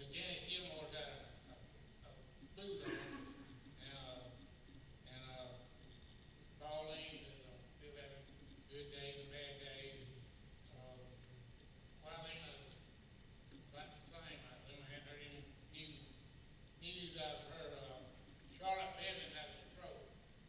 Janice Gilmore got a boot on, and Pauline is still having good days and bad days. Wylina's about the same, I assume. I hadn't heard any news out of her. Charlotte Bevan had a stroke.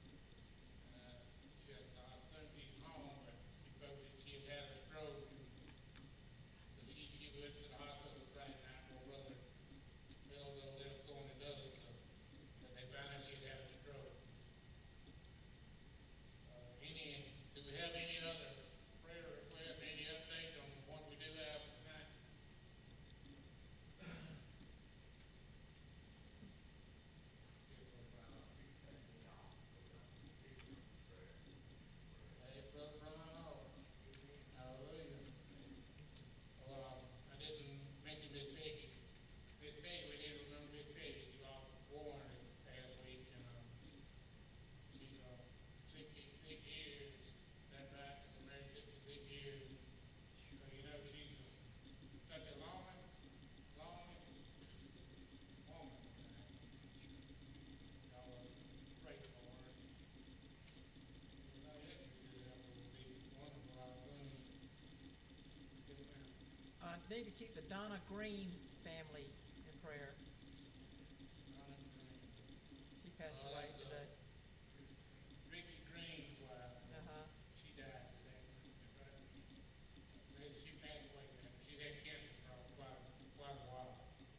She had, I assume she's home, but she wrote that she had a stroke. So she went to the hospital Friday night. My brother Bill's over there going to Douglas, so but they found out she had a stroke. Do we have any other prayer requests, any updates on what we do have tonight? Hey, Brother Ron, hallelujah. Well, I didn't mention Miss Peggy. Miss Peggy, we didn't remember Miss Peggy. She lost Warren this past week, and she's 66 years. That's right, she's married 66 years. So, you know, she's such a lonely woman. Y'all pray for her. That would be wonderful. I assume. Yes, ma'am. Need to keep the Donna Green family in prayer. She passed away today. Ricky Green's wife. She died today. She passed away. She's had cancer for quite a while.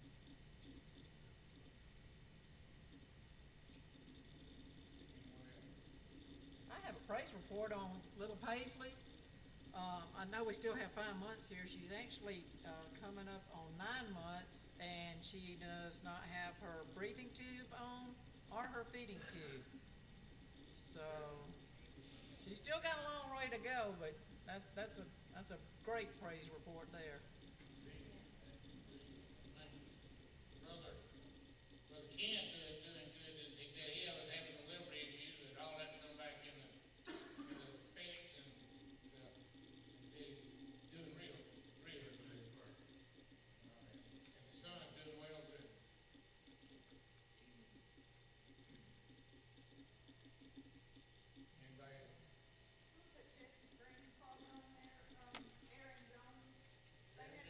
I have a praise report on little Paisley. I know we still have 5 months here. She's actually coming up on 9 months, and she does not have her breathing tube on or her feeding tube. So she's still got a long way to go, but that's a great praise report there. Brother Ken doing good. He said he was having some liver issues, and all that to come back in the specs, and he's doing real good. And the son's doing well too. Anybody else? We'll put Jesse's green card on there, Aaron Jones. They had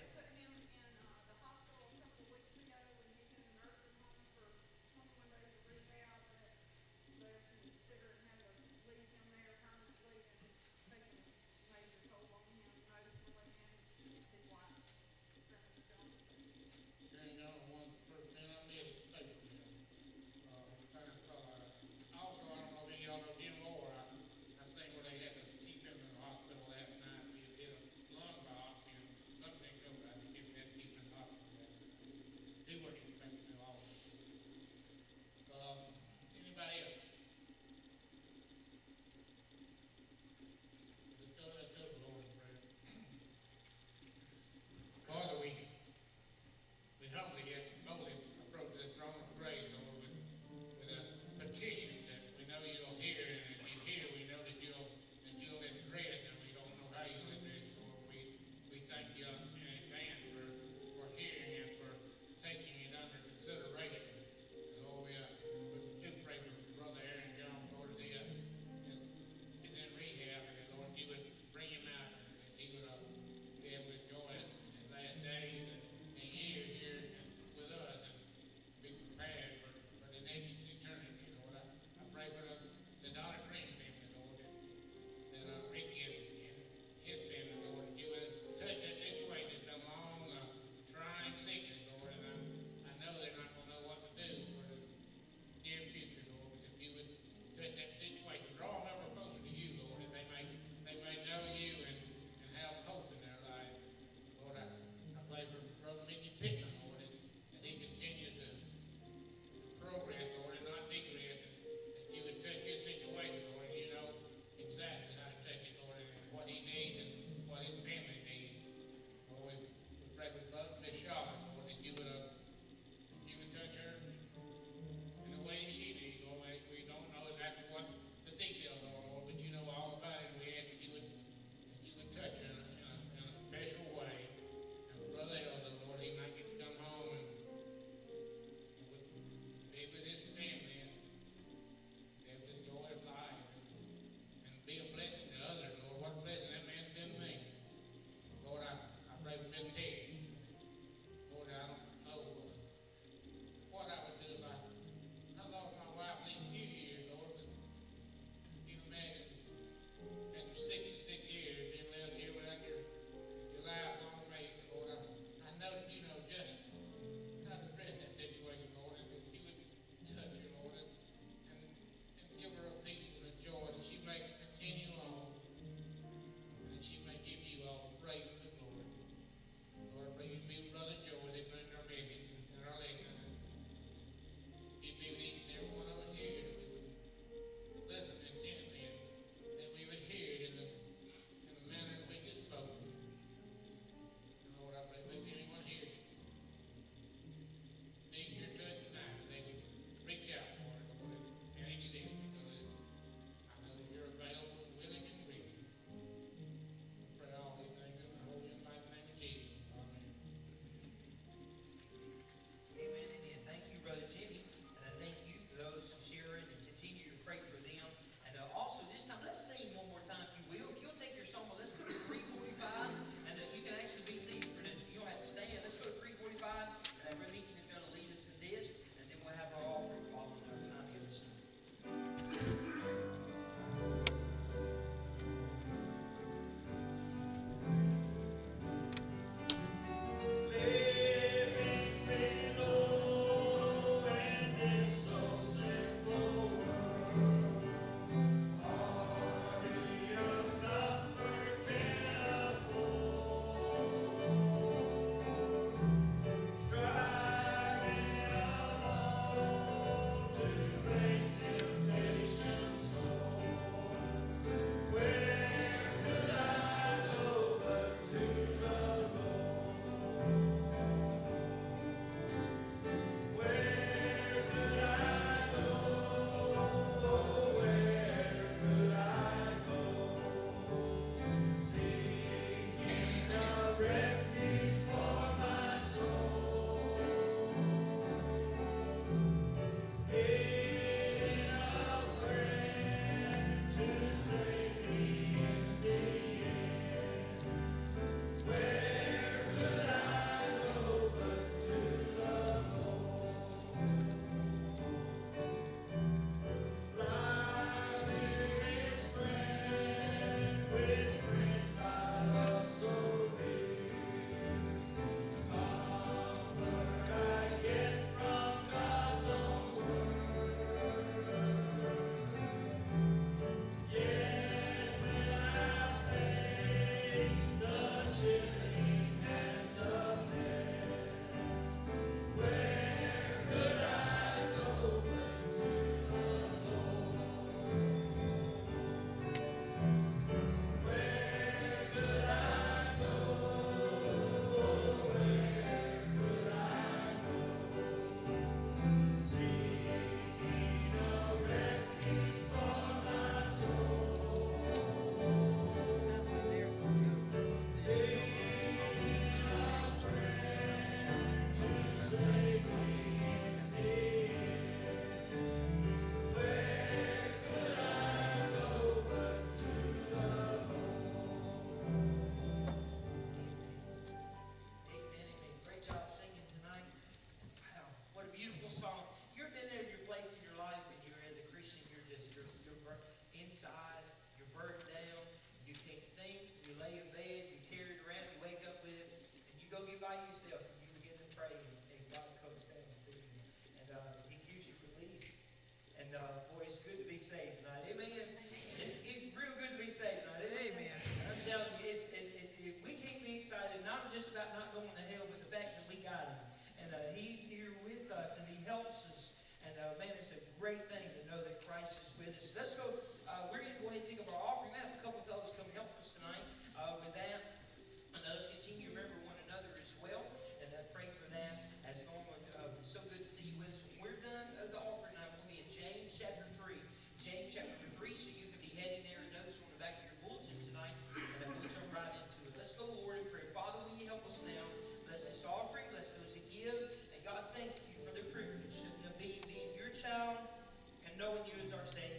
Boy, it's good to be saved tonight. Amen. It's real good to be saved tonight. Amen. And I'm telling you, we can't be excited not just about not going to hell, but the fact that we got Him. And He's here with us, and He helps us. And man, it's a great thing to know that Christ is with us. Let's go. We're going to go ahead and take up our offering. We have a couple of fellows come help us tonight with that. And let's continue to remember one another as well. And pray for that as normal. So good to see you with us. When we're done the offering, I'm going to be in James chapter 3. James chapter 3, so you can be heading there and notes on the back of your bulletin tonight. And we'll jump right into it. Let's go, Lord, in prayer. Father, will you help us now? Bless this offering. Bless those who give. And God, thank you for the privilege of being your child and knowing you as our Savior.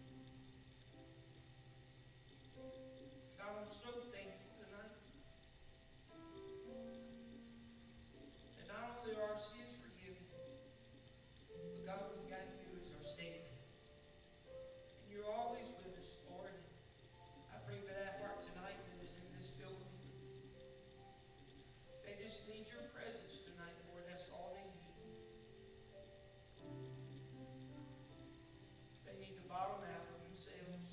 God, I'm so thankful tonight. And not only are our sins forgiven, but God, we've got you as our Savior. And you're always with us, Lord. I pray for that heart tonight that is in this building. They just need your presence tonight, Lord. That's all they need. They need to bottom out of themselves.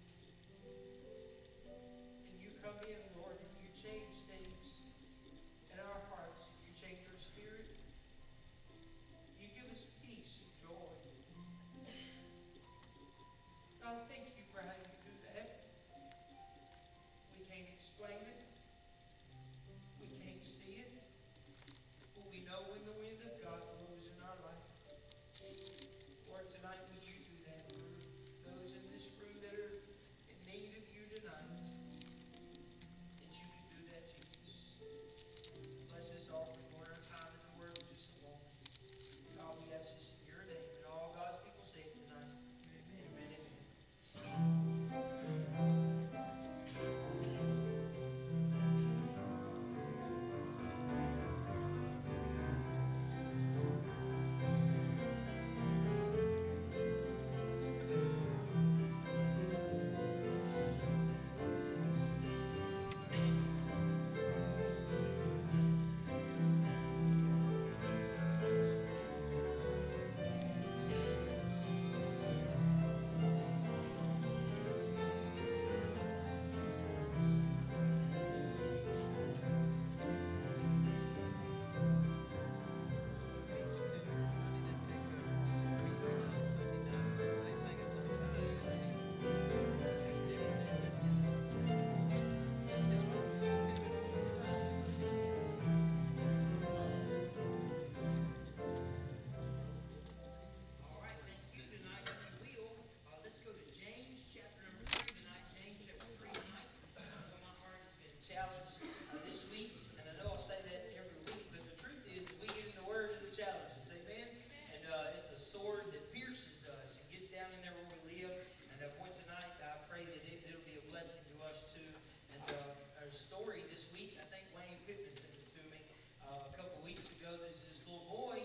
And you come in, Lord, and you change things in our hearts. You change our spirit. You give us peace and joy. God, thank you for how you do that. We can't explain it. We can't see it. But we know when the wind of God blows in our life. Lord, tonight will you do that for those in this room that are in need of you tonight. That you can do that, Jesus. Bless this offering, Lord. Our time in the Word is just a moment. God, we ask this in your name. And all God's people say it tonight. Amen. Amen. All right, thank you tonight. If you will, let's go to James chapter number 3 tonight. James chapter 3 tonight. My heart has been challenged this week, and I know I'll say that every week, but the truth is we get in the Word of the challenges, amen? And it's a sword that pierces us and gets down in there where we live. And boy, tonight I pray that it'll be a blessing to us too. And our story this week, I think Wayne Pittman sent it to me a couple of weeks ago. There's this little boy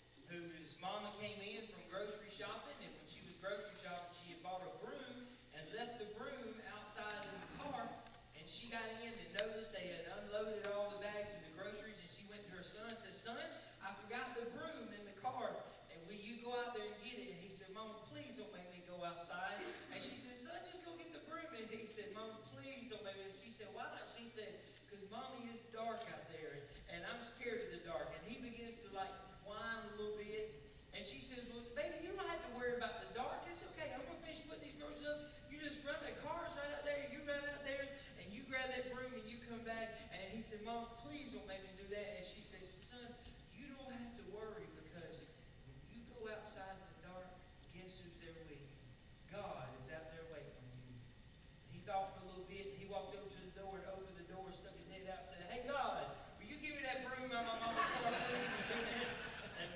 whose mama came in from grocery shopping, and when she was grocery shopping, she had bought a broom and left the broom outside in the car, and she got in and noticed they had unloaded all the bags of the groceries, and she went to her son and said, "Son, I forgot the broom in the car, and will you go out there and get it?" And he said, "Mama, please don't make me go outside." And she said, "Son, just go get the broom." And he said, "Mama, please don't make me." And she said, "Why not?" She said, "Because Mommy, it's dark out there, and I'm scared of the dark." And he begins to whine a little bit. And she says, "Well, baby, you don't have to worry about the dark. It's okay. I'm going to finish putting these groceries up. You just run, the car's right out there. You run out there, and you grab that broom, and you come back." And he said, "Mom, please don't make me do that." And she says, "Son, you don't have to worry, because when you go outside in the dark, guess who's there with you? God is out there waiting on you." He thought for a little bit, and he walked over to the door and opened the door, stuck his head out, and said, "Hey, God, will you give me that broom? My mama, please." And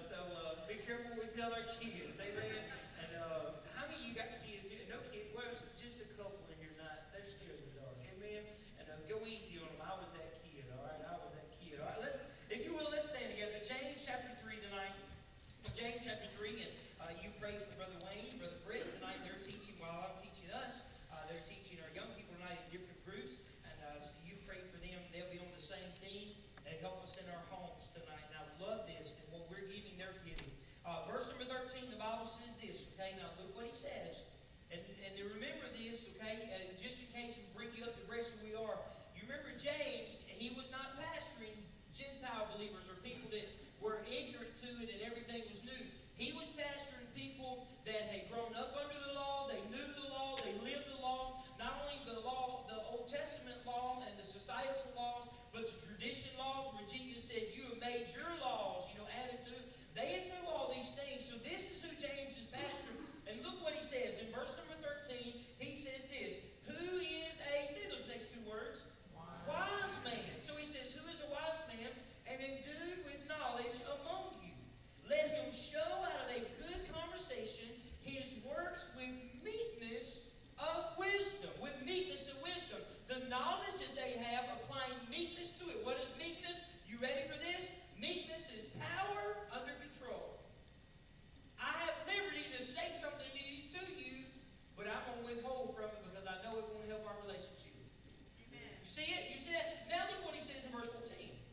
be careful what we tell our kids, amen? And how many of you got kids here? No kids? Well, just a couple in here tonight. They're scared of the dark, amen? And go easy on them. I was that kid, all right? I was that kid. All right, if you will, let's stand together. James chapter 3 tonight. James chapter 3, and you pray for Brother Wayne, Brother Brett tonight. They're teaching while I'm teaching us. They're teaching our young people tonight in different groups. And so you pray for them. They'll be on the same theme. They help us in our homes tonight. And I love this, and what we're giving, they're giving. Verse number 13, the Bible says this, okay? Now look what he says. And remember this, okay? Just in case we bring you up to rest where we are. You remember James, he was not pastoring Gentile believers or people that were ignorant to it and everything was new. He was pastoring people that had grown up under the law, they knew the law, they lived the law. Not only the law, the Old Testament law and the societal laws, but the tradition laws where Jesus said, you have made your laws, added to. They knew all these things. So this is who James is pastoring. And look what he says. In verse number 13, he says this. Who is say those next two words. Wise man. So he says, who is a wise man and endued with knowledge among you? Let him show out of a good conversation his works with meekness of wisdom. With meekness of wisdom. The knowledge that they have, applying meekness to it. What is meekness? You ready for this? Meekness is power under control. I have liberty to say something to you, but I'm going to withhold from it because I know it won't help our relationship. Amen. You see it? You see that? Now look what he says in verse 14.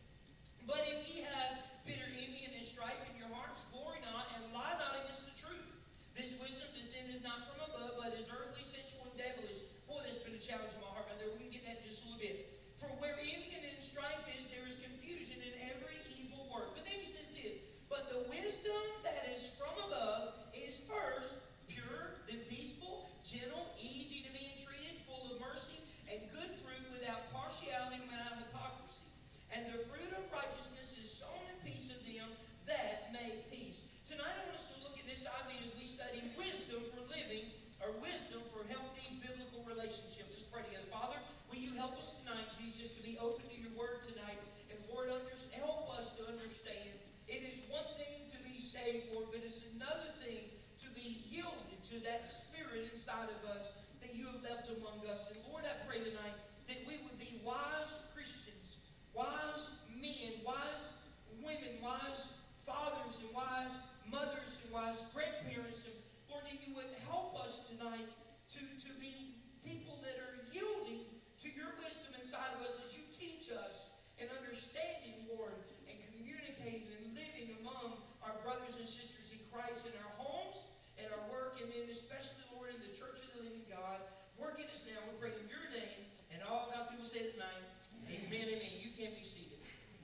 But if ye have bitter envy and strife in your hearts, glory not, and lie not against the truth. This wisdom descended not from above, but is earthly, sensual, and devilish. Boy, that's been a challenge in my heart right there. We can get that in just a little bit. For where envy and strife is, there is confusion in every evil work. But then he says this, but the wisdom that is from above is first pure, then peaceful, gentle, easy to be entreated, full of mercy, and good fruit without partiality, without hypocrisy. And the fruit of righteousness is sown in peace of them that make peace. Tonight I want us to look at this idea as we study wisdom for living, or wisdom for healthy biblical relationships. Let's pray together. Father, will you help us tonight, Jesus, to be open to your word tonight, and Lord, help us to understand. It is one thing to be saved, Lord, but it's another thing to be yielded to that spirit inside of us that you have left among us. And Lord, I pray tonight that we would be wise Christians, wise men, wise women, wise fathers and wise mothers and wise grandparents. And Lord, that you would help us tonight to be people that are yielding to your wisdom inside of us as you teach us and understanding, Lord, and communicating and living among our brothers and sisters in Christ in our homes and our work, and then especially, Lord, in the Church of the Living God. Work in us now. We pray in your name, and all God's people say tonight, amen, amen. You can be seated.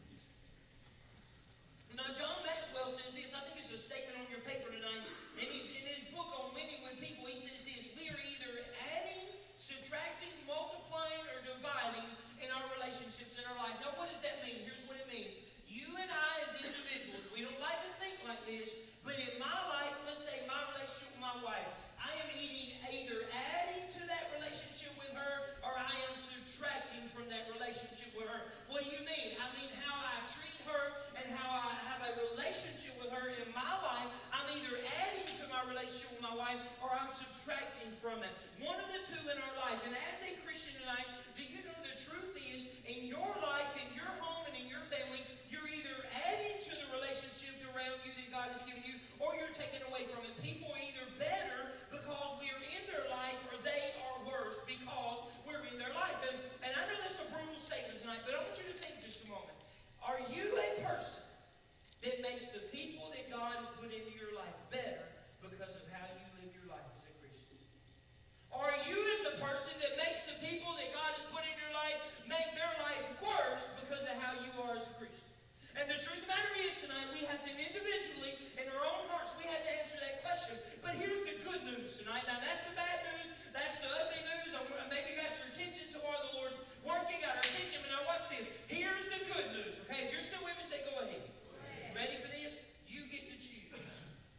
Now, John Maxwell says this. I think it's a statement on your paper tonight. And in his book on winning with people, he says this. We are either adding, subtracting, multiplying, or dividing in our relationships in our life. Now, what does that mean? Here's what it means. You and I as individuals, we don't like to think like this, but in my life, let's say my relationship with my wife, I am either adding to that relationship with her, or I am subtracting from that relationship with her. What do you mean? I mean how I treat her and how I have a relationship with her in my life. I'm either adding to my relationship with my wife, or I'm subtracting from it. One of the two in our life. And as a Christian tonight, do you know the truth is, in your life, in your home, and in your family, you're either adding to the relationship around you that God has given you, or you're taking away from it. People are either better because we're in their life, or they are worse because we're in their life. And I know that's a brutal statement tonight, but I want you to think just a moment. Are you a person that makes the people that God has put into your life better because of how you live your life as a Christian? Or are you as a person that makes the people that God has put in your life make their life worse because of how you are as a Christian? And the truth of the matter is tonight, we have to individually, in our own hearts, we have to answer that question. But here's the good news tonight. Now that's the bad news. That's the ugly news. Maybe got your attention so far. The Lord's working, got our attention. But now watch this. Here's the good news. Okay, if you're still with me, say go ahead. Ready for this? You get to choose.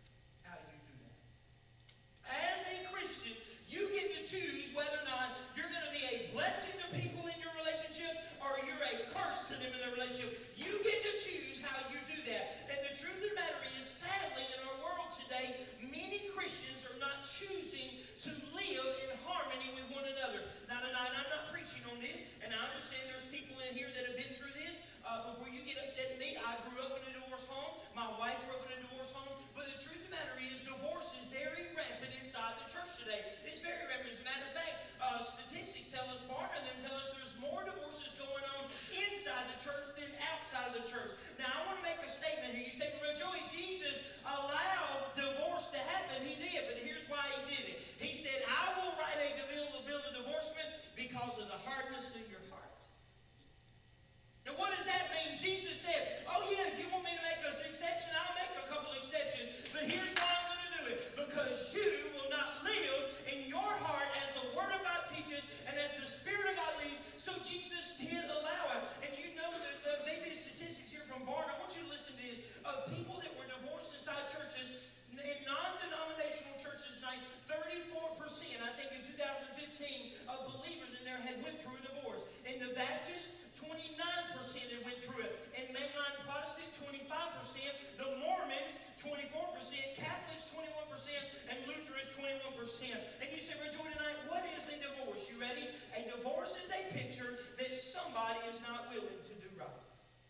of people that were divorced inside churches. In non-denominational churches tonight, 34%, I think in 2015, of believers in there had went through a divorce. In the Baptist, 29% had went through it. In mainline Protestant, 25%. The Mormons, 24%. Catholics, 21%. And Lutherans, 21%. And you say, Brother Joy, tonight, what is a divorce? You ready? A divorce is a picture that somebody is not willing to do right.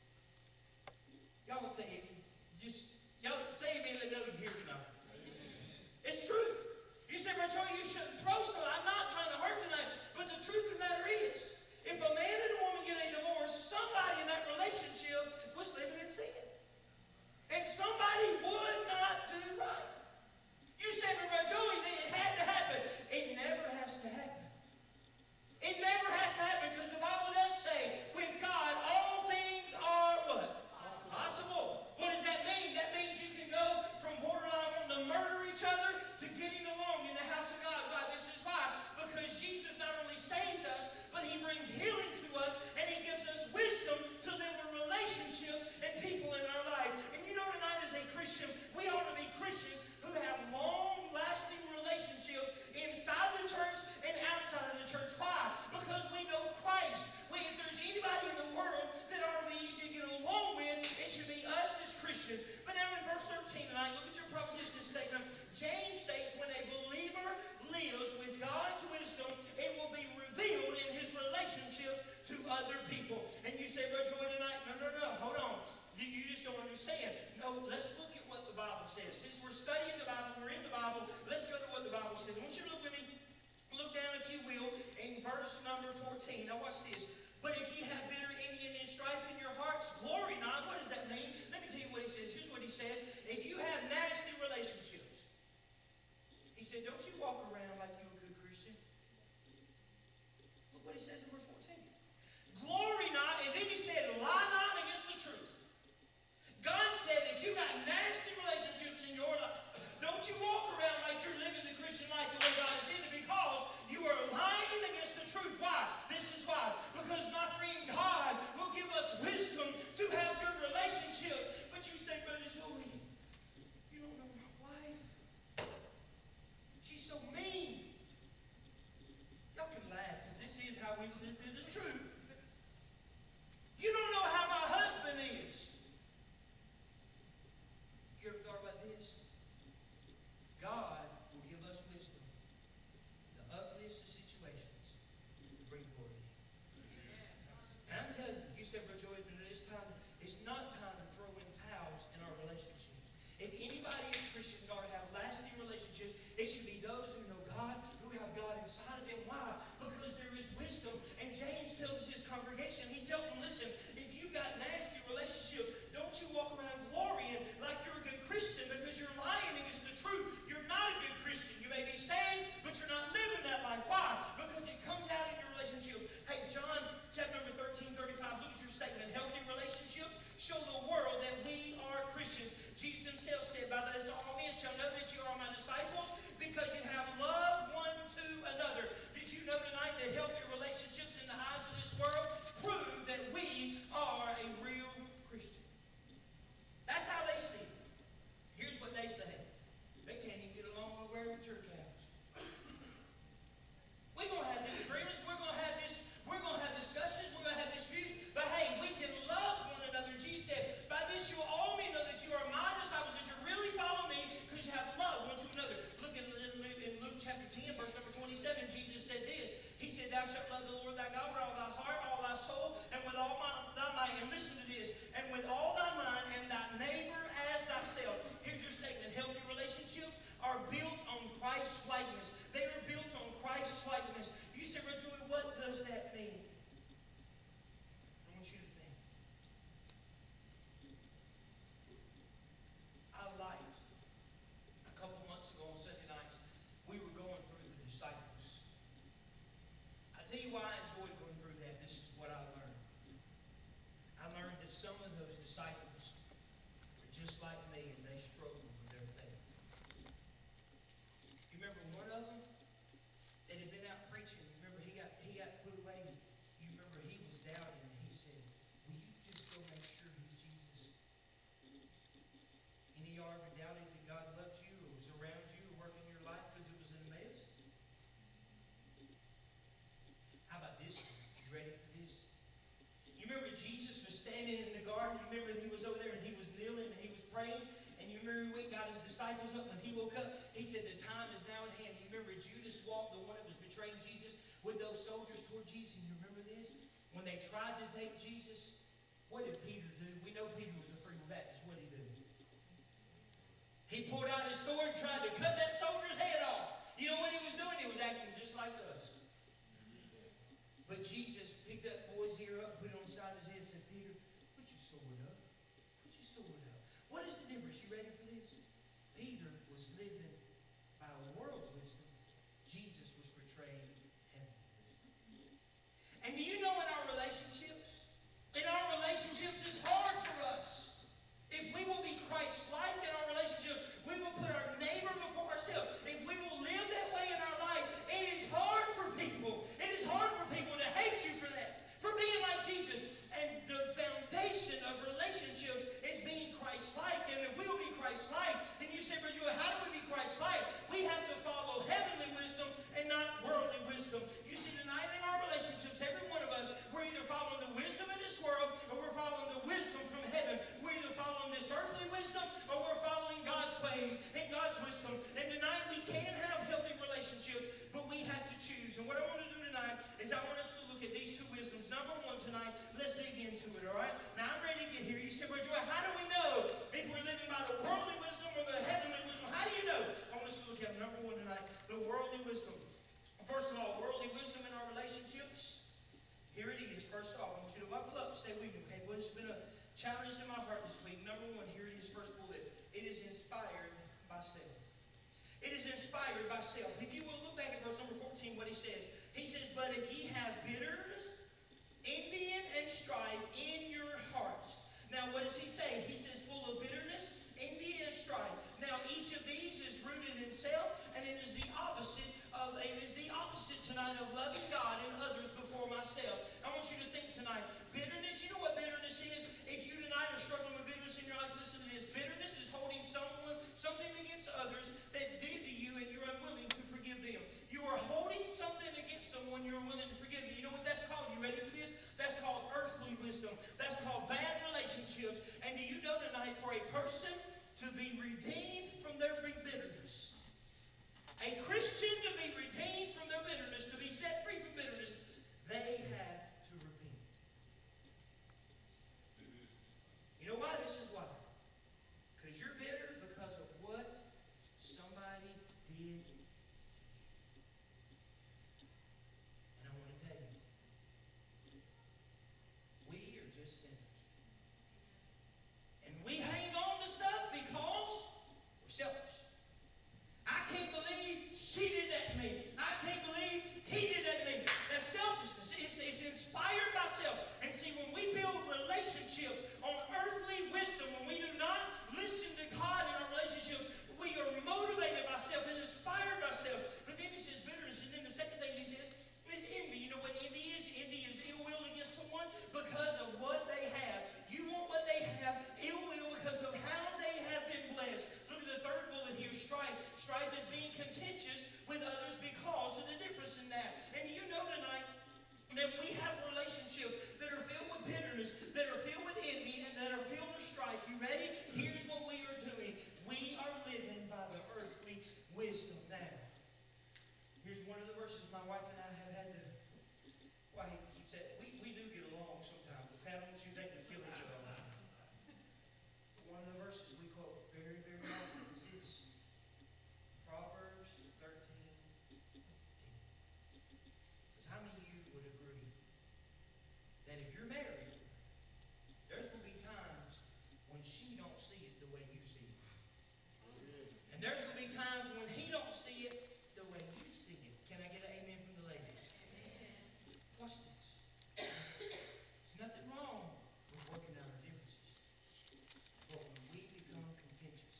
Y'all say it. Y'all say amen, let know you hear tonight. It's true. You say, Brother Joy, you shouldn't throw something. I'm not trying to hurt tonight. But the truth of the matter is, if a man and a woman get a divorce, somebody in that relationship was living in sin. And somebody would not do right. You say, Brother Joey, it had to happen. It never has to happen. It never has to happen because the Bible does say, with God, all things are what? Possible. What does that mean? That means you can go from borderline wanting to murder each other to getting along in the house of God. Why? This is why. Because Jesus not only saves us, but He brings healing to us, and He gives us wisdom to live with relationships and people in our life. And you know tonight as a Christian, we ought to be Christians who have long-lasting relationships inside the church and outside of the church. Why? Because we know Christ. If there's anybody in the world that ought to be easy to get along with, it should be us as Christians. But now in verse 13 tonight, look at your proposition statement. James states when a believer lives with God's wisdom, it will be revealed in his relationships to other people. And you say, Brother Joy, tonight, no, hold on. You just don't understand. No, let's look at what the Bible says. Since we're studying the Bible, we're in the Bible, let's go to what the Bible says. I want you to look with me. Look down, if you will, in verse number 14. Now watch this. But if ye have bitter envy and strife in your hearts, glory not. What does that mean? Let me tell you what he says. Here's what he says. If you have nasty relationships, he said, don't you walk around like you're a good Christian. Look what he says in verse 14. Glory not, and then he said, lie not against the truth. God said, if you got nasty relationships in your life, don't you walk around like you're living the Christian life the way God intended, because you are lying against the truth. Why? This is why. Because my friend, God will give us wisdom to have good relationships. But you say, Brother Joey, you don't know my wife. She's so mean. Y'all can laugh because this is how we live. This is true. You don't know how my husband is. You ever thought about this? God will give us wisdom. The ugliest of situations will bring glory. And I'm telling you, you said, Brother Joey, it's not time to throw in towels in our relationships. If anybody as Christians are to have lasting relationships, it should be those who know God, who have God inside of them. Why? Because there is wisdom. And James tells his congregation, he tells them, listen, if you've got nasty relationships, don't you walk around glorying like you're a good Christian, because you're lying against the truth. You're not a good Christian. You may be saved, but you're not living that life. Why? Because it comes out in your relationship. Hey, John chapter number 13, 35, look at your statement. Healthy relationships show the world that we are Christians. Jesus himself said, by this all men shall know that you are my disciples, because you have loved one to another. Did you know tonight that healthy relationships in the eyes of this world prove that we are a real Christian? That's how they see it. Here's what they say. They can't even get along with wearing the church house. We're going to have disagreements. We're going to have discussions. We're going to have disputes. But hey, we can love one another. Jesus said, by this you will all men know that you are my disciples, that you really follow me, because you have love one to another. Look in Luke chapter 10, verse number 27, Jesus said this. He said, thou shalt love the Lord thy God with all thy heart, all thy soul, and with all thy might. And listen to this. And with all thy mind, and thy neighbor as thyself. Here's your statement. Healthy relationships are built on Christ's likeness. They are built on Christ's likeness. You say, Brother Joey, what does that mean? I want you to think. I liked, a couple months ago on Sunday nights, we were going through the disciples. I tell you why I enjoyed going through that. This is what I learned. I learned that some of those disciples are just like me, and they struggle with their faith. You remember one of them that had been out preaching? You remember he got put away. You remember he was doubting, and he said, will you just go make sure he's Jesus? You ready for this? You remember Jesus was standing in the garden? You remember he was over there and he was kneeling and he was praying? And you remember he got his disciples up when he woke up? He said, the time is now at hand. You remember Judas walked, the one that was betraying Jesus, with those soldiers toward Jesus. And you remember this? When they tried to take Jesus, what did Peter do? We know Peter was a free Baptist. What did he do? He pulled out his sword and tried to cut that soldier's head off. You know what he was doing? He was acting just like us. But Jesus picked that boy's ear up, put it on the side of his head, and said, Peter, put your sword up. Put your sword up. What is the difference? You ready for this? Peter was living by the world's wisdom. Jesus was portraying heavenly wisdom. And do you know in our relationships, it's hard for us. If we will be Christ-like in our relationships, we will put our neighbor before ourselves. If we will live that way in our life, it is hard for people. It is hard for people to hate you for that, for being like Jesus. And the foundation of relationships is being Christ-like. And if we will be Christ-like, then you say, Brother Joel, how do we be Christ-like? We have to follow heavenly wisdom and not worldly wisdom. You see, tonight in our relationships, every one of us, we're either following the wisdom of this world or we're following the wisdom from heaven. We're either following this earthly wisdom or we're following God's ways and God's wisdom. And tonight we can have healthy relationships, but we have to choose. And what I want to do tonight is I want us to look at these two wisdoms. Number one tonight, let's dig into it, all right? Now I'm ready to get here. You say, Brother Joy, how do we know if we're living by the worldly wisdom or the heavenly wisdom? How do you know? I want us to look at number one tonight, the worldly wisdom. First of all, worldly wisdom in our relationships. Here it is. First off, I want you to buckle up and stay with me, okay? Well, it's been a challenge in my heart this week. Number one, here it is, first bullet. It is inspired by self. It is inspired by self. If you will look back at verse number 14, what he says. He says, but if ye have bitterness, envy, and strife in your hearts. Now, what does he say? He says, full of bitterness, envy, and strife. Now, each of these is rooted in self, and it is the opposite tonight of loving God and others before myself. I want you to think tonight. Bitterness, you know what bitterness is? If you tonight are struggling with bitterness in your life, listen to this. Bitterness is holding something against others that did to you and you're unwilling to forgive them. You are holding something against someone you're unwilling to forgive. You know what that's called? You ready for this? That's called earthly wisdom. That's called bad relationships. And do you know tonight for a person to be redeemed from their bitterness, a Christian to be redeemed from their bitterness, to be set free from bitterness, they have to repent. You know why? This is why. Because you're bitter because of what somebody did. And I want to tell you, we are just sinners. And we hang on to stuff because we're selfish. I can't believe she did that to me. I can't believe he did that to me. That's selfishness. It's inspired by self. And see, when we build relationships on earthly wisdom, when we do not listen to God in our relationships, we are motivated by self and inspired by self. But then he says bitterness. And then the second thing he says is envy. You know what envy is? Envy is ill will against someone because of what they have. You want what they have, ill will because of how they have been blessed. Look at the third bullet here, strife. Strife is being contentious with others because of the difference in that. And you know tonight that we have relationships that are filled with bitterness, that are filled with envy, and that are filled with strife. You ready? Here's what we are doing. We are living by the earthly wisdom now. Here's one of the verses my wife and I have had to, well, he keeps saying, we do get along sometimes. Pat, don't you think we kill each other all the time? One of the verses we quote very, very often is this. Proverbs 13:15. Because how many of you would agree that if you're married, there's going to be times when she don't see it the way you see it. And there's going to be times when he don't see it the way you see it. Can I get an amen from the ladies? Watch this. There's nothing wrong with working out our differences. But when we become contentious,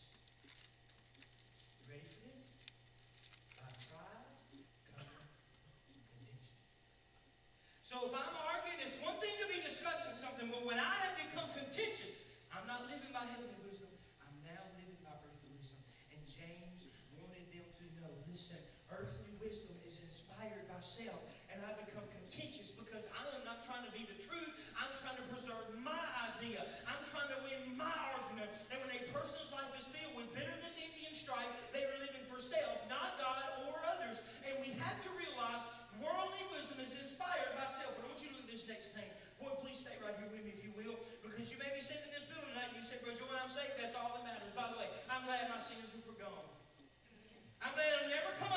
you ready for this? By pride comes contention. So if I'm arguing, it's one thing to be discussing something, but when I have become contentious, I'm not living by heavenly wisdom. I'm now living by earthly wisdom. And James wanted them to know, listen, earthly wisdom is inspired by self. And I become contentious because I am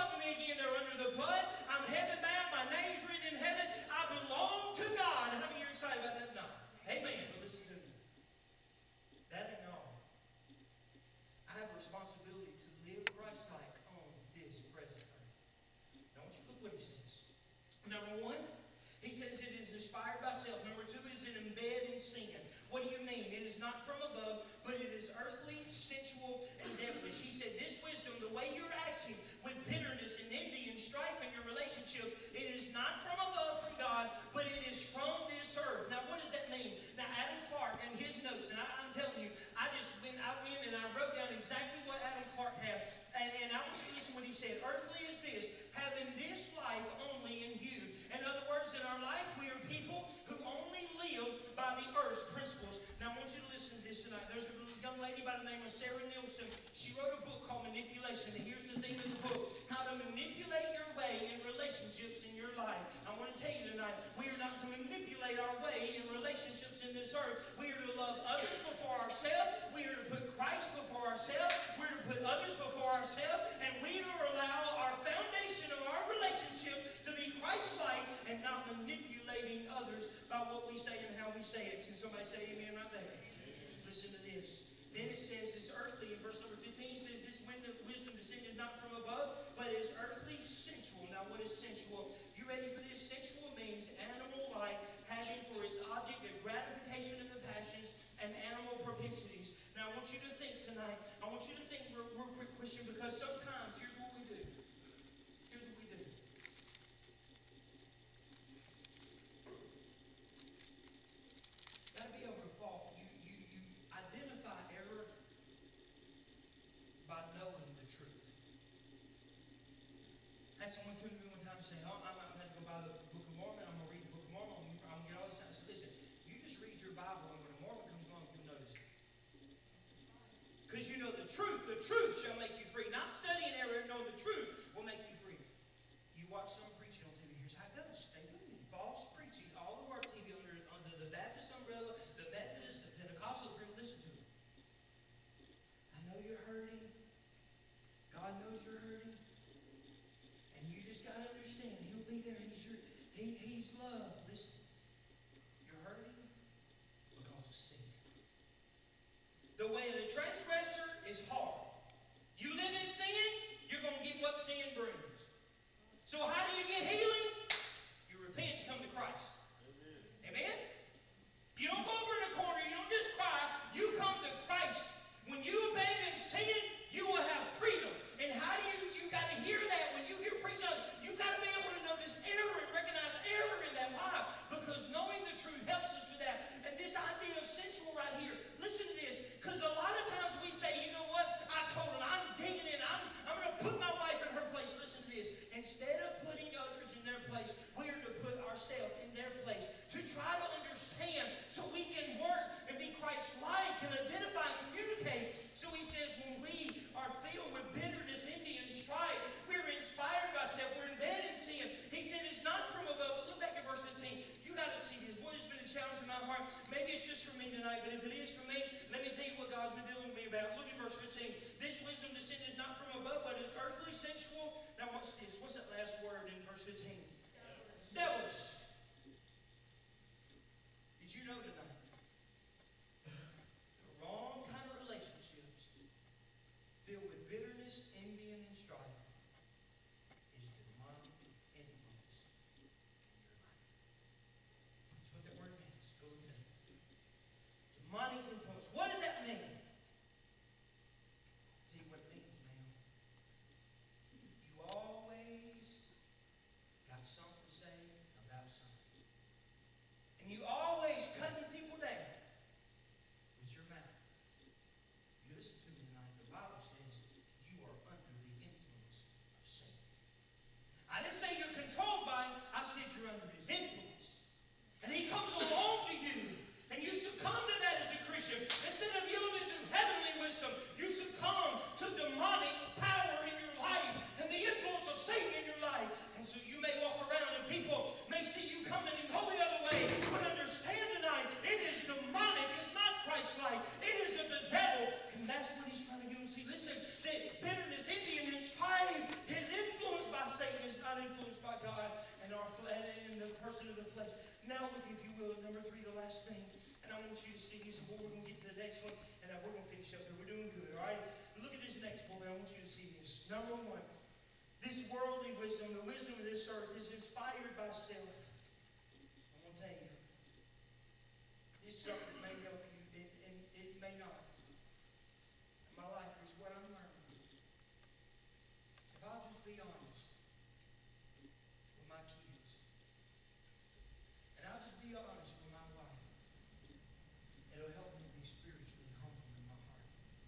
welcome me again there under the blood. I'm heaven bound. My name's written in heaven. I belong to God. How many of you are excited about that tonight? Amen. But listen to me. That ain't all. I have a responsibility to live Christ-like on this present earth. Now, I want you to look what he says. Number one, he says it is inspired by self. Number two, it is an embed in sin. What do you mean? It is not from above, but it is earthly, sensual, and devilish. He said this wisdom, the way you're acting with bitterness and envy and strife in your relationships, it is not from above from God, but it is from this earth. Now, what does that mean? Now, Adam Clark and his notes, and I'm telling you, I went and I wrote down exactly what Adam Clark had, and I want you to listen to what he said. Earthly is this, having this life only in view. In other words, in our life, we are people who only live by the earth's principles. Now, I want you to listen to this tonight. There's a little young lady by the name of Sarah Nielsen. She wrote a book called Manipulation, and here's the theme of the book: how to manipulate your way in relationships in your life. I want to tell you tonight, we are not to manipulate our way in relationships in this earth. We are to love others before ourselves. We are to put Christ before ourselves. We're to put others before ourselves. And we are to allow our foundation of our relationship to be Christ-like and not manipulating others by what we say and how we say it. Can somebody say amen right there? Amen. Listen to this. Then it says it's earthly. In verse number 15 it says this wisdom descended not from above, but is earthly, sensual. Now what is sensual? You ready for this? Sensual means animal-like, having for its object the gratification of the passions and animal propensities. Now I want you to think tonight, I want you to think real quick, Christian, because sometimes, here's what we do. Here's what we do. Got to be able to fault. You identify error by knowing the truth. I had someone come to me one time and say, oh, I'm going to go buy the Book of Mormon. I'm going to read the Book of Mormon. I'm going to get all this out. I said, listen, you just read your Bible, and when a Mormon comes along, you'll notice it. Because you know the truth. The truth shall make you free. Not studying error, no, the truth will make you free. You watch some preaching on TV. Here's how it goes. Stay with me. False preaching all over our TV under the Baptist umbrella, the Methodist, the Pentecostal people. Listen to it. I know you're hurting. God knows you're hurting. And you just got to understand, He'll be there. He's love. Listen. You're hurting because of sin. The way of the transgressor is hard. You live in sin, you're going to get what sin brings. So how do you get healing? You repent and come to Christ. Amen? You don't go over in a corner, you don't just cry, you come to Christ. When you abandon sin, you will have freedom. And how do you got to hear that when you hear preaching? You've got to be able to notice error and recognize error in that life, because knowing the truth helps us with that. And this idea of sensual right here, listen to this, because a lot of next one, and we're going to finish up here. We're doing good, all right? Look at this next bullet. I want you to see this. Number one, this worldly wisdom, the wisdom of this earth, is inspired by self. I'm going to tell you, this something may help you, and it may not. My life is what I'm learning. If I'll just be honest with my kids, and I'll just be honest with my wife, it'll help me be spiritually humble in my heart.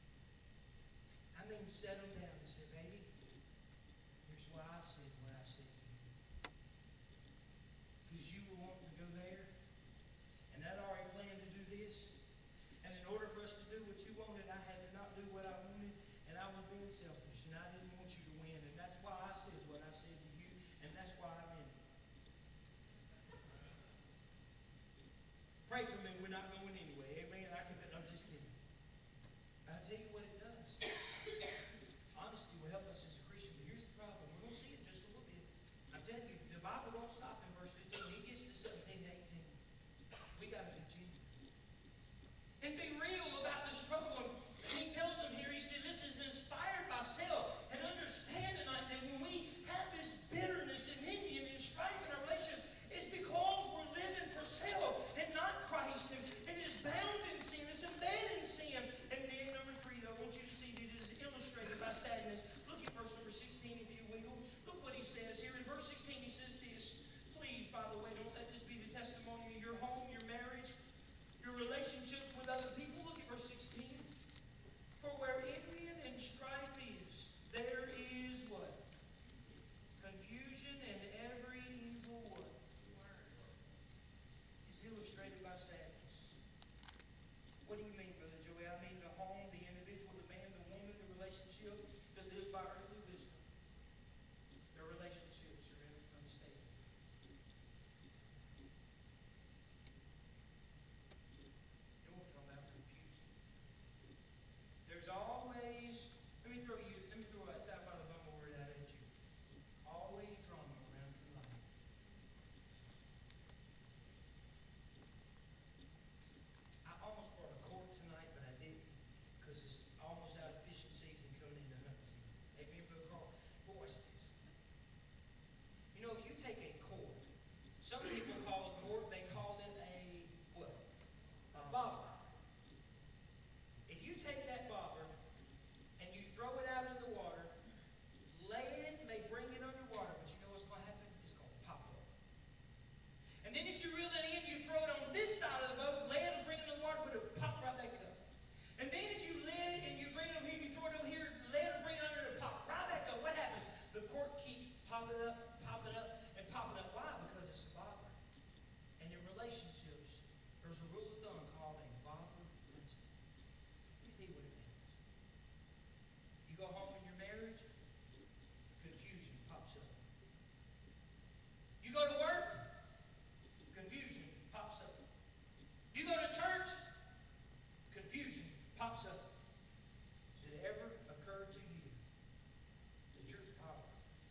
I mean, set them down and say, baby, here's why I said what I said to you. Because you were wanting to go there, and I'd already planned to do this. And in order for us to do what you wanted, I had to not do what I wanted, and I was being selfish, and I didn't want you to win, and that's why I said what I said to you, and that's why I meant it. Pray for me, we're not going anyway, amen? I'm just kidding. I'll tell you what it does. Honesty will help us as a Christian, but here's the problem. We're going to see it just a little bit. I'm telling you, the Bible don't stop in verse 15. He gets to 17 to 18. We got to be genuine and be real about the struggle. And he tells them here, he said, this is inspired by self. And understand tonight that when we have this bitterness and envy and strife in our relationship, it's because we're living for self and not Christ. And it's bound in sin. It's embedded in sin. And then number 3, though, I want you to see that it is illustrated by sadness. Look at verse number 16, if you will. Look what he says here. In verse 16, he says this. Please, by the way, don't let this be the testimony of your home, your marriage, your relationships with other people. Look at verse 16. For where envy and strife is, there is what? Confusion and every evil what? It's illustrated by sadness. What do you mean, Brother Joey? I mean the home, the individual, the man, the woman, the relationship that lives by earthly wisdom. Their relationships are unstable. You know what I'm talking about? Confusion. There's always, let me throw a side by the bum word out at you. Always drama around your life. I almost brought a cork tonight, but I didn't, because it's almost out of fishing season coming into hunting season. Amen, Brother Carl? But watch this. You know, if you take a cork, some people call a cork, they call it a what? A bobber. If you take that bobber and you throw it out in the water, land may bring it underwater, but you know what's going to happen? It's going to pop up. And then if you reel it in, you throw it on this side of the boat, land will bring it underwater, but it'll pop right back up. And then if you land it and you bring it over here, you throw it over here, land will bring it under, it'll pop right back up. What happens? The cork keeps popping up, and popping up. Why? Because it's a bobber. And in relationships, there's a rule of thumb called a bobber principle. Let me tell you what it means. You go home in your marriage, confusion pops up. You go to work, confusion pops up. You go to church, confusion pops up. Did it ever occur to you that you're the bobber?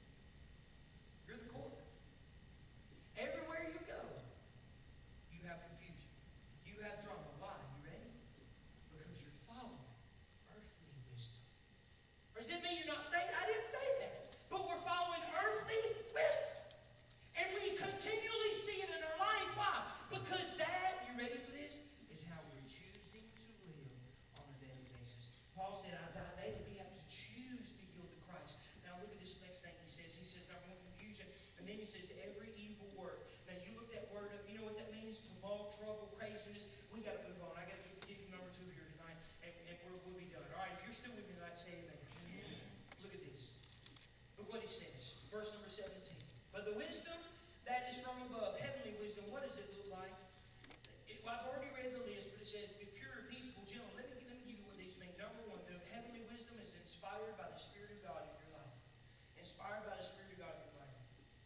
You're the cork. Everywhere you go, you have confusion. You have drama. Why? You ready? Because you're following earthly wisdom. Or does it mean you're not saved? I didn't say that. But we're following earthly wisdom. And we continually see it in our life. Why? Because that, you ready for this, is how we're choosing to live on a daily basis. Paul said, I die daily. We have to choose to yield to Christ. Now look at this next thing he says. He says, number 1, confusion. And then he says, every evil word. Now you look that word up. You know what that means? Tumult, trouble, craziness. We got to move on. I got to give you number 2 here tonight, and we'll be done. All right, if you're still with me tonight, say amen. Look at this. Look what he says. Verse number 17. But the wisdom that is from above, heavenly wisdom, what does it look like? Well, I've already read the list, but it says, be pure, peaceful, gentle. Let me give you what these mean. Number 1, the heavenly wisdom is inspired by the Spirit of God in your life. Inspired by the Spirit of God in your life.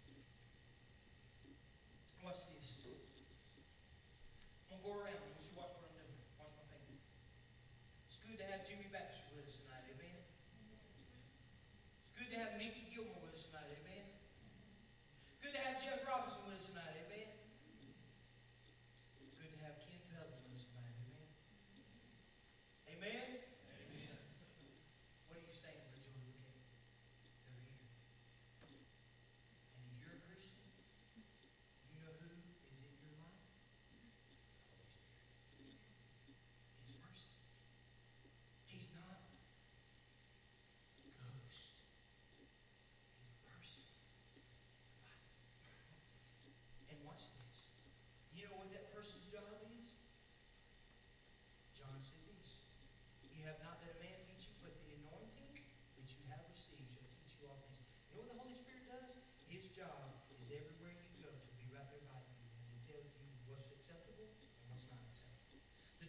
Watch this. I'm going to go around. I want you to watch what I'm doing. Watch my finger. It's good to have Jimmy Baxter with us tonight. Amen. It's good to have Mickey Gilmore with us tonight. Amen. Good to have Jeff Robinson with us tonight. Amen. Good to have Ken Pelton with us tonight. Amen.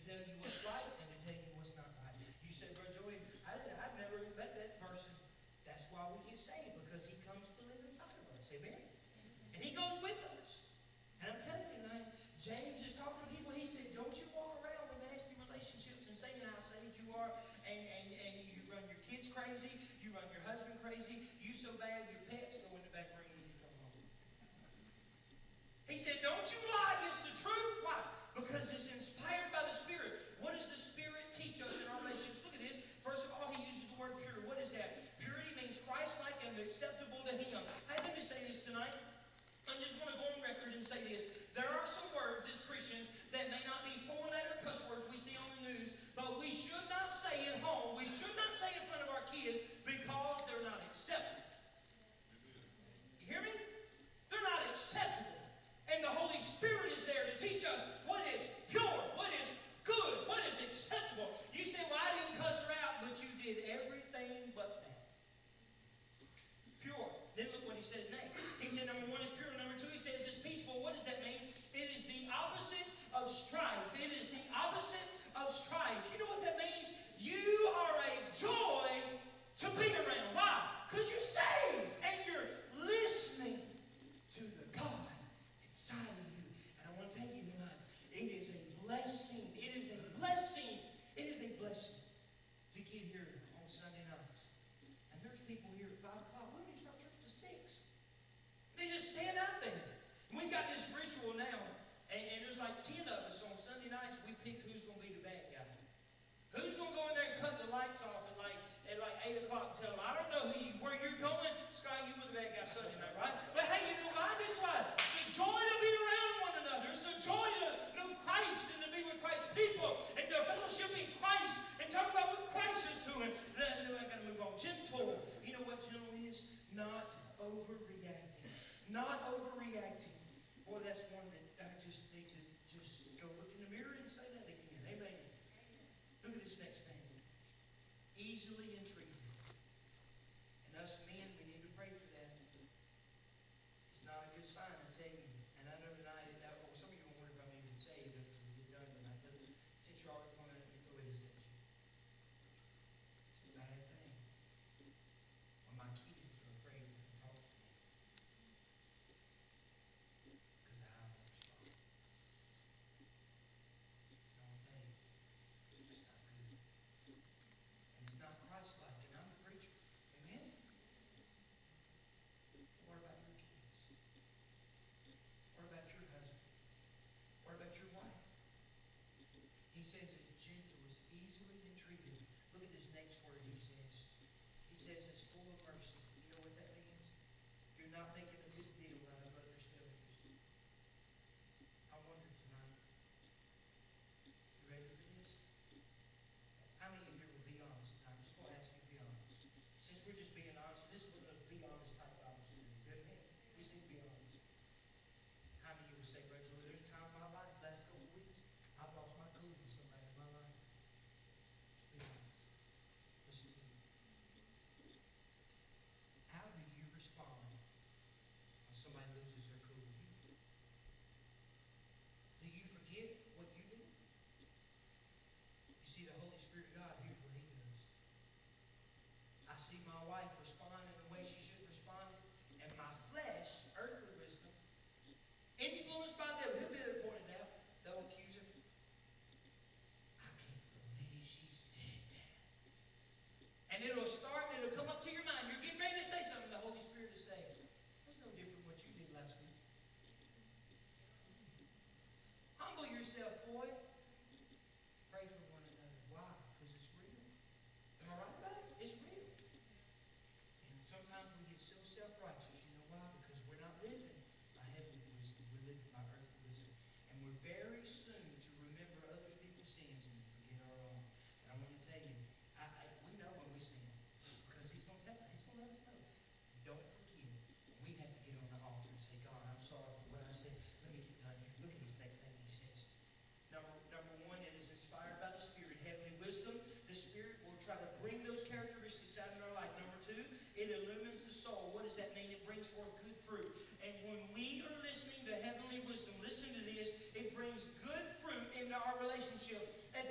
tell you what's right and to tell you what's not right. You said, Brother Joey, I've never met that person. That's why we get saved, because he comes to live inside of us. Amen? And he goes with us. And I'm telling you tonight, James is talking to people. He said, don't you walk around with nasty relationships and saying how saved you are, and you run your kids crazy, you run your husband crazy, you so bad your pets go in the back room when you come home. He said, don't you lie against the truth. Why? Because it's inspired by the Spirit. What does the Spirit teach us in our relationships? Look at this. First of all, he uses the word pure. What is that? Purity means Christ-like and acceptable to him. I let me say this tonight. I just want to go on record and say this. There are some words as Christians that may not be four-letter cuss words we see on the news, but we should not say at home. We should not say in front of our kids because they're not acceptable. You hear me? They're not acceptable. And the Holy Spirit is there to teach us what is pure, what is good, what is acceptable. You say, well, I didn't cuss her out, but you did everything but that. Pure. Then look what he says next. He said, number one is pure. Number two, he says it's peaceful. What does that mean? It is the opposite of strife. It is the opposite of strife. You know what that means? You are a joy to be around. Why? Because you're saved and you're listening to the God inside of you. And I want to tell you tonight, it is a blessing. It is a blessing. It is a blessing to get here on Sunday nights. And there's people here at 5 o'clock. We don't even start church to 6. They just stand out there. We've got this ritual now, and there's like 10 of us on Sunday nights. We pick who's going to be the bad guy. Who's going to go in there and cut the lights off at like 8 o'clock and tell them, I don't know where you're going. Scott, you were the bad guy Sunday night, right? But hey, you know why? This why. It's a joy to be around one another. It's a joy to know Christ and to be with Christ's people and to fellowship in Christ and talk about what Christ is doing. I got to move on. Gentle. You know what gentle is? Not overreacting. Not overreacting. Boy, that's one that I just need to just go look in the mirror and say that again. Amen. Look at this next thing. Easily entreated. And us men, we need to pray for that. It's not a good sign, I tell you. And I know tonight, some of you won't wonder if I'm even saved after we get done tonight. But since you're already pointing at me, go ahead and set you. It's a bad thing. When my kids are afraid to talk to me. Because I won't respond. And I'll tell you, it's not real. And it's not Christ-like. And I'm the preacher. Amen? What about your kids? What about your husband? What about your wife? He says it's gentle, it's easily entreated. Look at this next word he says. He says it's full of mercy. You know what that means? You're not making a big deal out of others' failures. I wonder tonight, you ready for this? How many of you will be honest? I'm just going to ask you to be honest. Since we're just being honest, this is a be honest type Bible study. Amen? We just need to be honest. How many of you will say, Brother Joey, there's a time in my life, last couple of weeks, I've lost my cool with somebody in my life. Just be honest. Listen to me. How do you respond when somebody loses their cool with you? Do you forget what you did? You see, the Holy Spirit of God, here's what he does. I see my wife respond in the way she should respond, and my flesh, earthly wisdom, influenced by the devil, he'll be there pointed out, the accuser. I can't believe she said that. And it'll start, and it'll come up to your mind. You're getting ready to say something, the Holy Spirit is saying, that's no different from what you did last week. Humble yourself, boy. Pray for one another. Why? Because it's real. Am I right about it? It's real. And sometimes we get so self-righteous. You know why? Because we're not living by heavenly wisdom. We're living by earthly wisdom. And we're very soon to remember other people's sins and forget our own. And I want to tell you, we know when we sin. Because he's going to let us know. Don't forget. We have to get on the altar and say, God, I'm sorry for what I said. Let me get done here. Look at this next thing he says. Number one, it is inspired by the Spirit. Heavenly wisdom, the Spirit will try to bring those characteristics out in our life. Number two, it illumines the soul. What does that mean? It brings forth good fruit. And when we are listening to heavenly wisdom, listen to this, it brings good fruit into our relationship. At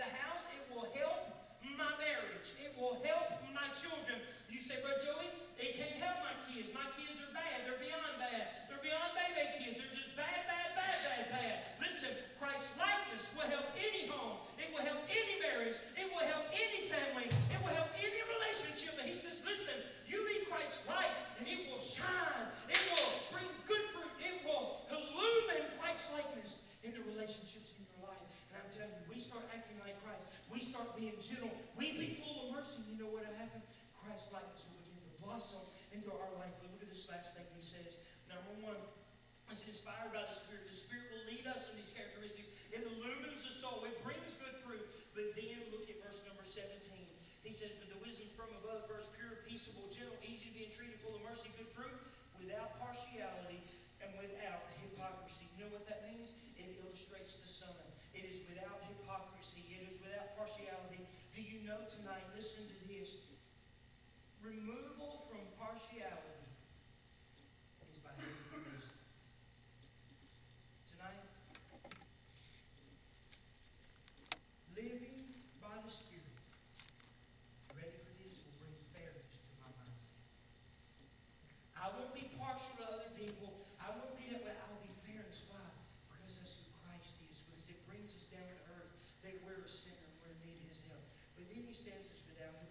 blossom into our life. But look at this last thing he says. Number one, it's inspired by the Spirit. The Spirit will lead us in these characteristics. It illumines the soul. It brings good fruit. But then look at verse number 17. He says, but the wisdom from above, first pure, peaceable, gentle, easy to be entreated, full of mercy, good fruit, without partiality and without hypocrisy. You know what that means? It illustrates the Son. It is without hypocrisy. It is without partiality. Do you know tonight, listen to this, removal from partiality is by living in wisdom. Tonight, living by the Spirit, ready for this, will bring fairness to my mindset. I won't be partial to other people. I won't be that way. I'll be fairness. Why? Because that's who Christ is. Because it brings us down to earth that we're a sinner and we're in need of His help. But then he says it's without